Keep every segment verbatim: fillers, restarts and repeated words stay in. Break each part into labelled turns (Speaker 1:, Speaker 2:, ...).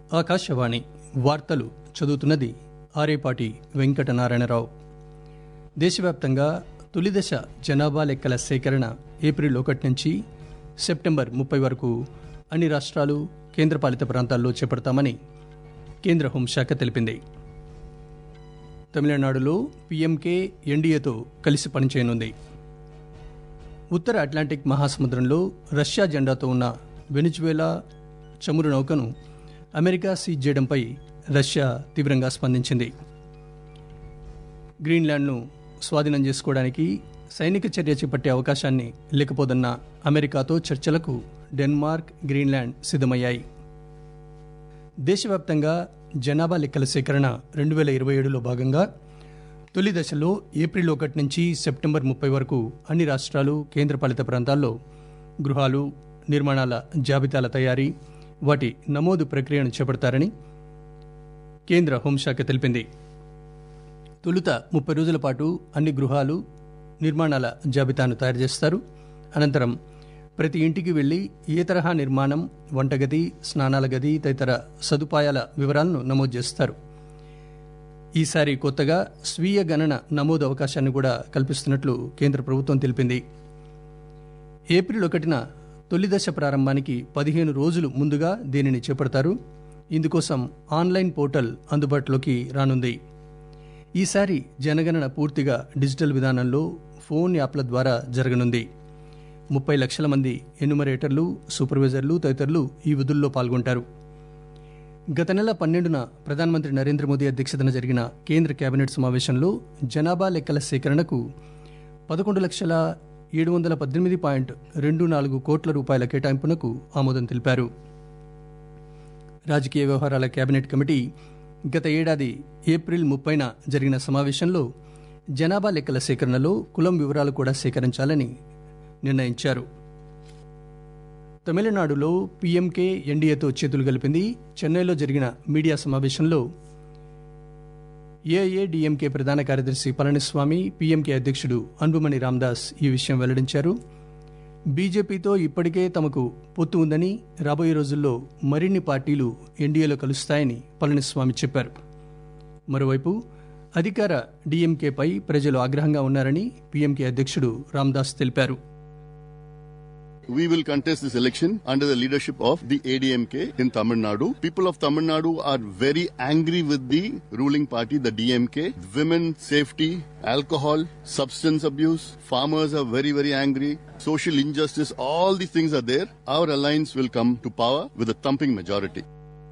Speaker 1: ఆకాశవాణి వార్తలు చదువుతున్నది ఆరేపాటి వెంకటనారాయణరావు. దేశవ్యాప్తంగా తొలిదశ జనాభా లెక్కల సేకరణ ఏప్రిల్ ఒకటి నుంచి సెప్టెంబర్ ముప్పై వరకు అన్ని రాష్ట్రాలు, కేంద్రపాలిత ప్రాంతాల్లో చేపడతామని కేంద్ర హోంశాఖ తెలిపింది. తమిళనాడులో పీఎంకే ఎన్డీఏతో కలిసి పనిచేయనుంది. ఉత్తర అట్లాంటిక్ మహాసముద్రంలో రష్యా జెండాతో ఉన్న వెనిజువేలా చమురు నౌకను అమెరికా సీజ్ చేయడంపై రష్యా తీవ్రంగా స్పందించింది. గ్రీన్లాండ్ను స్వాధీనం చేసుకోవడానికి సైనిక చర్య చేపట్టే అవకాశాన్ని లేకపోదన్న అమెరికాతో చర్చలకు డెన్మార్క్, గ్రీన్లాండ్ సిద్ధమయ్యాయి. దేశవ్యాప్తంగా జనాభా లెక్కల సేకరణ రెండు వేల ఇరవై ఏడులో భాగంగా తొలి దశలో ఏప్రిల్ ఒకటి నుంచి సెప్టెంబర్ ముప్పై వరకు అన్ని రాష్ట్రాలు, కేంద్రపాలిత ప్రాంతాల్లో గృహాలు, నిర్మాణాల జాబితాల తయారీ, వాటి నమోదు ప్రక్రియను చేపడతారని కేంద్ర హోంశాఖ తెలిపింది. తొలుత ముప్పై రోజుల పాటు అన్ని గృహాలు, నిర్మాణాల జాబితాను తయారు చేస్తారు. అనంతరం ప్రతి ఇంటికి వెళ్లి ఏ తరహా నిర్మాణం, వంటగది, స్నానాల గది తదితర సదుపాయాల వివరాలను నమోదు చేస్తారు. ఈసారి కొత్తగా స్వీయ గణన నమోదు అవకాశాన్ని కూడా కల్పిస్తున్నట్లు కేంద్ర ప్రభుత్వం తెలిపింది. ఏప్రిల్ ఒకటిన తొలి దశ ప్రారంభానికి పదిహేను రోజులు ముందుగా దీనిని చేపడతారు. ఇందుకోసం ఆన్లైన్ పోర్టల్ అందుబాటులోకి రానుంది. ఈసారి జనగణన పూర్తిగా డిజిటల్ విధానంలో ఫోన్ యాప్ల ద్వారా జరగనుంది. ముప్పై లక్షల మంది ఎన్యుమరేటర్లు, సూపర్వైజర్లు తదితరులు ఈ విధుల్లో పాల్గొంటారు. గత నెల పన్నెండున ప్రధానమంత్రి నరేంద్ర మోదీ అధ్యక్షతన జరిగిన కేంద్ర కేబినెట్ సమావేశంలో జనాభా లెక్కల సేకరణకు పదకొండు లక్షల ఏడు వందల పద్దెనిమిది పాయింట్ రెండు నాలుగు కోట్ల రూపాయల కేటాయింపునకు ఆమోదం తెలిపారు. రాజకీయ వ్యవహారాల కేబినెట్ కమిటీ గత ఏడాది ఏప్రిల్ ముప్పైన జరిగిన సమావేశంలో జనాభా లెక్కల సేకరణలో కులం వివరాలు కూడా సేకరించాలని నిర్ణయించారు. తమిళనాడులో పీఎంకే ఎన్డీఏతో చేతులు కలిపింది. చెన్నైలో జరిగిన మీడియా సమావేశంలో ఏఐఏడీఎంకే ప్రధాన కార్యదర్శి పళనిస్వామి, పీఎంకే అధ్యక్షుడు అన్బుమణి రామదాస్ ఈ విషయం వెల్లడించారు. బీజేపీతో ఇప్పటికే తమకు పొత్తు ఉందని, రాబోయే రోజుల్లో మరిన్ని పార్టీలు ఎన్డీఏలో కలుస్తాయని పళనిస్వామి చెప్పారు. మరోవైపు అధికార డీఎంకేపై ప్రజలు ఆగ్రహంగా ఉన్నారని పీఎంకే అధ్యక్షుడు రామదాస్ తెలిపారు.
Speaker 2: We will contest this election under the leadership of the A D M K in Tamil Nadu. People of Tamil Nadu are very angry with the ruling party, the D M K. Women safety, alcohol, substance abuse. Farmers are very, very angry. Social injustice, all these things are there. Our alliance will come to power with a thumping majority.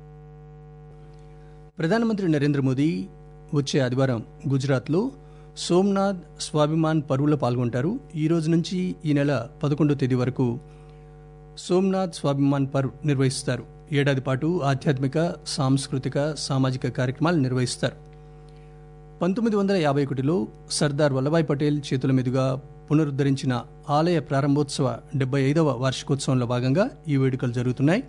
Speaker 1: ప్రధానమంత్రి నరేంద్ర మోదీ వచ్చే ఆదివారం గుజరాత్లో సోమ్నాథ్ స్వాభిమాన్ పర్వులో పాల్గొంటారు. ఈ రోజు నుంచి ఈ నెల పదకొండో తేదీ వరకు సోమ్నాథ్ స్వాభిమాన్ పర్వ్ నిర్వహిస్తారు. ఏడాది పాటు ఆధ్యాత్మిక, సాంస్కృతిక, సామాజిక కార్యక్రమాలు నిర్వహిస్తారు. పంతొమ్మిది వందల యాభై ఒకటిలో సర్దార్ వల్లభాయ్ పటేల్ చేతుల మీదుగా పునరుద్ధరించిన ఆలయ ప్రారంభోత్సవ డెబ్బై ఐదవ వార్షికోత్సవంలో భాగంగా ఈ వేడుకలు జరుగుతున్నాయి.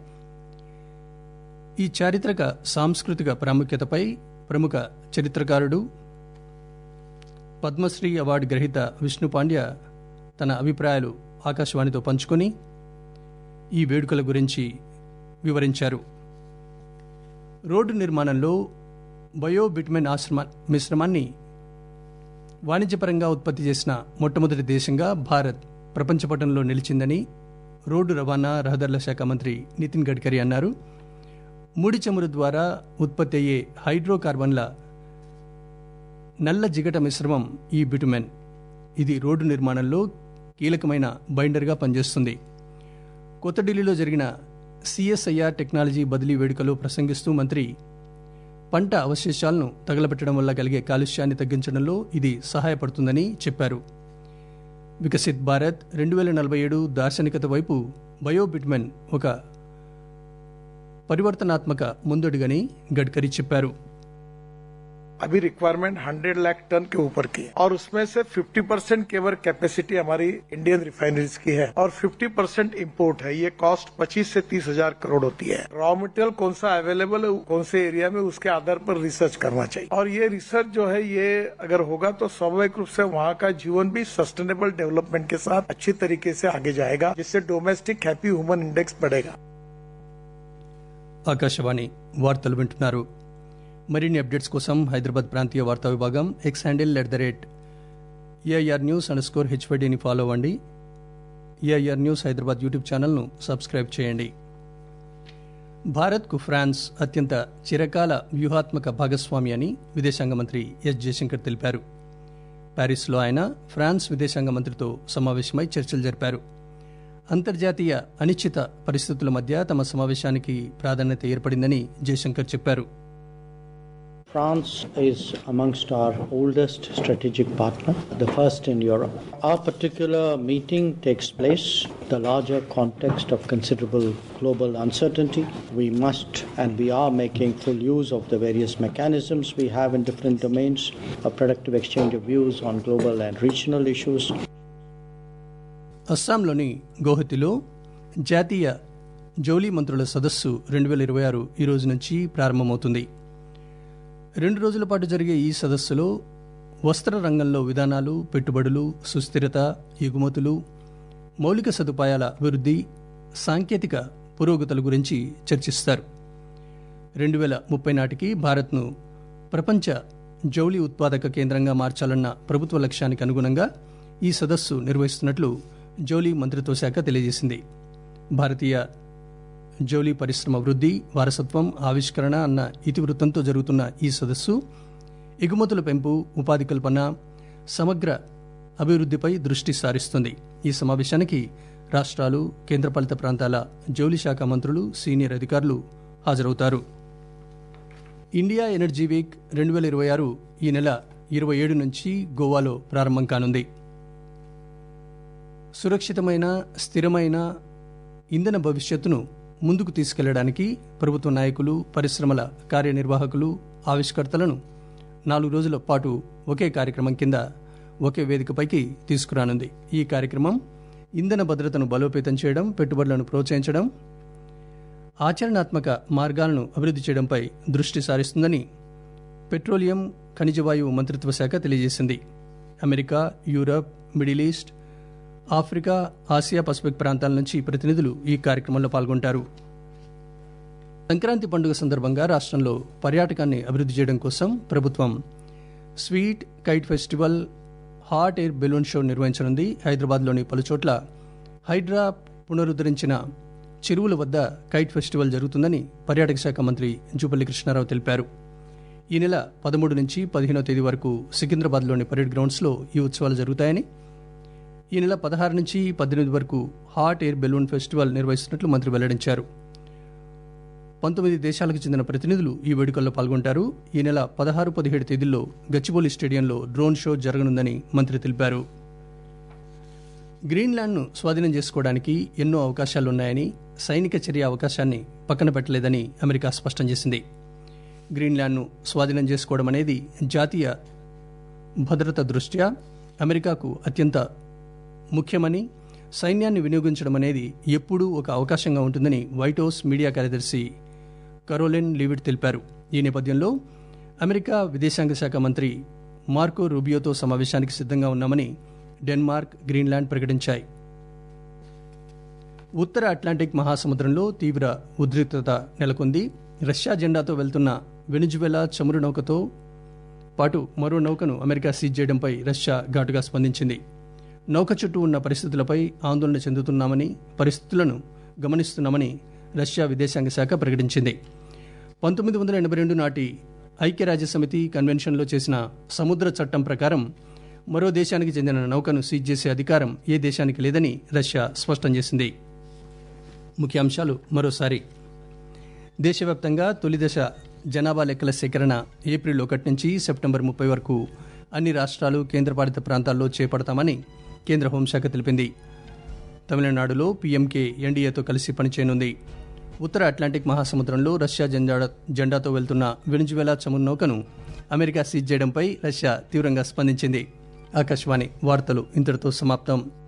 Speaker 1: ఈ చారిత్రక సాంస్కృతిక ప్రాముఖ్యతపై ప్రముఖ చరిత్రకారుడు, పద్మశ్రీ అవార్డు గ్రహీత విష్ణు పాండ్య తన అభిప్రాయాలు ఆకాశవాణితో పంచుకొని ఈ వేడుకల గురించి వివరించారు. రోడ్డు నిర్మాణంలో బయో బిట్మెన్ ఆశ్రమ మిశ్రమాన్ని వాణిజ్యపరంగా ఉత్పత్తి చేసిన మొట్టమొదటి దేశంగా భారత్ ప్రపంచపటంలో నిలిచిందని రోడ్డు రవాణా, రహదారుల శాఖ మంత్రి నితిన్ గడ్కరీ అన్నారు. ముడి చమురు ద్వారా ఉత్పత్తి అయ్యే హైడ్రోకార్బన్ల నల్ల జిగట మిశ్రమం ఈ బిటుమెన్. ఇది రోడ్డు నిర్మాణంలో కీలకమైన బైండర్గా పనిచేస్తుంది. కొత్త ఢిల్లీలో జరిగిన సిఎస్ఐఆర్ టెక్నాలజీ బదిలీ వేడుకలో ప్రసంగిస్తూ మంత్రి పంట అవశేషాలను తగలబెట్టడం వల్ల కలిగే కాలుష్యాన్ని తగ్గించడంలో ఇది సహాయపడుతుందని చెప్పారు. వికసిత్ భారత్ రెండు వేల నలభై ఏడు దార్శనికత వైపు బయో బిట్మెన్ ఒక పరివర్తనాత్మక ముందడుగని గడ్కరీ చెప్పారు.
Speaker 3: अभी रिक्वायरमेंट हंड्रेड लाख टन के ऊपर की और उसमें से फिफ्टी परसेंट केवल कैपेसिटी हमारी इंडियन रिफाइनरीज की है और फिफ्टी परसेंट इम्पोर्ट है. ये कॉस्ट पच्चीस से तीस हजार करोड़ होती है. रॉ मटेरियल कौन सा अवेलेबल है कौन से एरिया में, उसके आधार पर रिसर्च करना चाहिए और ये रिसर्च जो है ये अगर होगा तो स्वाभाविक रूप से वहाँ का जीवन भी सस्टेनेबल डेवलपमेंट के साथ अच्छी तरीके से आगे जाएगा, जिससे डोमेस्टिक हैप्पी ह्यूमन इंडेक्स बढ़ेगा.
Speaker 1: ఆకాశవాణి వార్తలు వింటున్నారు. మరిన్ని అప్డేట్స్ కోసం హైదరాబాద్ ప్రాంతీయ వార్తా విభాగం X handle at the rate AIR news underscore స్కోర్ హెచ్వైడీని ఫాలో అవ్వండి. ఏఐఆర్ న్యూస్ హైదరాబాద్ యూట్యూబ్ ఛానల్ను సబ్స్క్రైబ్ చేయండి. భారత్కు ఫ్రాన్స్ అత్యంత చిరకాల వ్యూహాత్మక భాగస్వామి అని విదేశాంగ మంత్రి ఎస్ జయశంకర్ తెలిపారు. ప్యారిస్లో ఆయన ఫ్రాన్స్ విదేశాంగ మంత్రితో సమావేశమై చర్చలు జరిపారు. అంతర్జాతీయ అనిశ్చిత పరిస్థితుల మధ్య తమ సమావేశానికి ప్రాధాన్యత ఏర్పడిందని జయశంకర్ చెప్పారు.
Speaker 4: France is amongst our oldest strategic partner, the first in Europe. Our particular meeting takes place in the larger context of considerable global uncertainty. We must and we are making full use of the various mechanisms we have in different domains, a productive exchange of views on global and regional issues.
Speaker 1: అస్సాంలోని గౌహతిలో జాతీయ జౌళి మంత్రుల సదస్సు రెండు వేల ఇరవై ఆరు ఈ రోజు నుంచి ప్రారంభమవుతుంది. రెండు రోజుల పాటు జరిగే ఈ సదస్సులో వస్త్ర రంగంలో విధానాలు, పెట్టుబడులు, సుస్థిరత, ఎగుమతులు, మౌలిక సదుపాయాల అభివృద్ధి, సాంకేతిక పురోగతుల గురించి చర్చిస్తారు. రెండు వేల ముప్పై నాటికి భారత్ను ప్రపంచ జౌళి ఉత్పాదక కేంద్రంగా మార్చాలన్న ప్రభుత్వ లక్ష్యానికి అనుగుణంగా ఈ సదస్సు నిర్వహిస్తున్నట్లు జౌళి మంత్రిత్వ శాఖ తెలియజేసింది. భారతీయ జౌళి పరిశ్రమ వృద్ధి, వారసత్వం, ఆవిష్కరణ అన్న ఇతివృత్తంతో జరుగుతున్న ఈ సదస్సు ఎగుమతుల పెంపు, ఉపాధి కల్పన, సమగ్ర అభివృద్ధిపై దృష్టి సారిస్తుంది. ఈ సమావేశానికి రాష్ట్రాలు, కేంద్రపాలిత ప్రాంతాల జౌళి శాఖ మంత్రులు, సీనియర్ అధికారులు హాజరవుతారు. ఇండియా ఎనర్జీ వీక్ రెండు వేల ఇరవై ఆరు ఈ నెల ఇరవై ఏడు నుంచి గోవాలో ప్రారంభం కానుంది. సురక్షితమైన, స్థిరమైన ఇంధన భవిష్యత్తును ముందుకు తీసుకెళ్లడానికి ప్రభుత్వ నాయకులు, పరిశ్రమల కార్యనిర్వాహకులు, ఆవిష్కర్తలను నాలుగు రోజుల పాటు ఒకే కార్యక్రమం కింద ఒకే వేదికపైకి తీసుకురానుంది. ఈ కార్యక్రమం ఇంధన భద్రతను బలోపేతం చేయడం, పెట్టుబడులను ప్రోత్సహించడం, ఆచరణాత్మక మార్గాలను అభివృద్ధి చేయడంపై దృష్టి సారిస్తుందని పెట్రోలియం, ఖనిజవాయువు మంత్రిత్వ శాఖ తెలియజేసింది. America, Europe, Middle East, Africa, Asia Pacific ప్రాంతాల నుంచి ప్రతినిధులు ఈ కార్యక్రమంలో పాల్గొంటారు. సంక్రాంతి పండుగ సందర్భంగా రాష్ట్రంలో పర్యాటకాన్ని అభివృద్ధి చేయడం కోసం ప్రభుత్వం sweet kite festival, hot air balloon show నిర్వహించనుంది. హైదరాబాద్లోని పలుచోట్ల హైడ్రా పునరుద్ధరించిన చెరువుల వద్ద కైట్ ఫెస్టివల్ జరుగుతుందని పర్యాటక శాఖ మంత్రి జూపల్లి కృష్ణారావు తెలిపారు. ఈ నెల పదమూడు నుంచి పదిహేనో తేదీ వరకు సికింద్రాబాద్లోని పరేడ్ గ్రౌండ్స్లో ఈ ఉత్సవాలు జరుగుతాయని, ఈ నెల పదహారు నుంచి పద్దెనిమిది వరకు హాట్ ఎయిర్ బెలూన్ ఫెస్టివల్ నిర్వహిస్తున్నట్లు మంత్రి వెల్లడించారు. పంతొమ్మిది దేశాలకు చెందిన ప్రతినిధులు ఈ వేడుకల్లో పాల్గొంటారు. ఈ నెల పదహారు, పదిహేడు తేదీల్లో గచ్చిబౌలి స్టేడియంలో డ్రోన్ షో జరగనుందని మంత్రి తెలిపారు. గ్రీన్లాండ్ను స్వాధీనం చేసుకోవడానికి ఎన్నో అవకాశాలున్నాయని, సైనిక చర్య అవకాశాన్ని పక్కన పెట్టలేదని అమెరికా స్పష్టం చేసింది. గ్రీన్లాండ్ను స్వాధీనం చేసుకోవడం అనేది జాతీయ భద్రత దృష్ట్యా అమెరికాకు అత్యంత ముఖ్యమని, సైన్యాన్ని వినియోగించడం అనేది ఎప్పుడూ ఒక అవకాశంగా ఉంటుందని వైట్ హౌస్ మీడియా కార్యదర్శి కరోలిన్ లీవిట్ తెలిపారు. ఈ నేపథ్యంలో అమెరికా విదేశాంగ శాఖ మంత్రి మార్కో రూబియోతో సమావేశానికి సిద్ధంగా ఉన్నామని డెన్మార్క్, గ్రీన్లాండ్ ప్రకటించాయి. ఉత్తర అట్లాంటిక్ మహాసముద్రంలో తీవ్ర ఉద్రిక్తత నెలకొంది. రష్యా జెండాతో వెళ్తున్న వెనిజువెలా చమురు నౌకతో పాటు మరో నౌకను అమెరికా సీజ్ చేయడంపై రష్యా ఘాటుగా స్పందించింది. నౌక చుట్టూ ఉన్న పరిస్థితులపై ఆందోళన చెందుతున్నామని, పరిస్థితులను గమనిస్తున్నామని రష్యా విదేశాంగ శాఖ ప్రకటించింది. పంతొమ్మిది వందల ఎనభై రెండు నాటి ఐక్యరాజ్యసమితి కన్వెన్షన్లో చేసిన సముద్ర చట్టం ప్రకారం మరో దేశానికి చెందిన నౌకను సీజ్ చేసే అధికారం ఏ దేశానికి లేదని రష్యా స్పష్టం చేసింది. ముఖ్యాంశాలు మరోసారి. దేశవ్యాప్తంగా తొలిదశ జనాభా లెక్కల సేకరణ ఏప్రిల్ ఒకటి నుంచి సెప్టెంబర్ ముప్పై వరకు అన్ని రాష్ట్రాలు, కేంద్రపాలిత ప్రాంతాల్లో చేపడతామని కేంద్ర హోంశాఖ తెలిపింది. తమిళనాడులో పీఎంకే ఎన్డీఏతో కలిసి పనిచేయనుంది. ఉత్తర అట్లాంటిక్ మహాసముద్రంలో రష్యా జెండా జెండాతో వెళ్తున్న వెనిజువెలా చమురు నౌకను అమెరికా సీజ్ చేయడంపై రష్యా తీవ్రంగా స్పందించింది. ఆకాశవాణి వార్తలు ఇంతటితో సమాప్తం.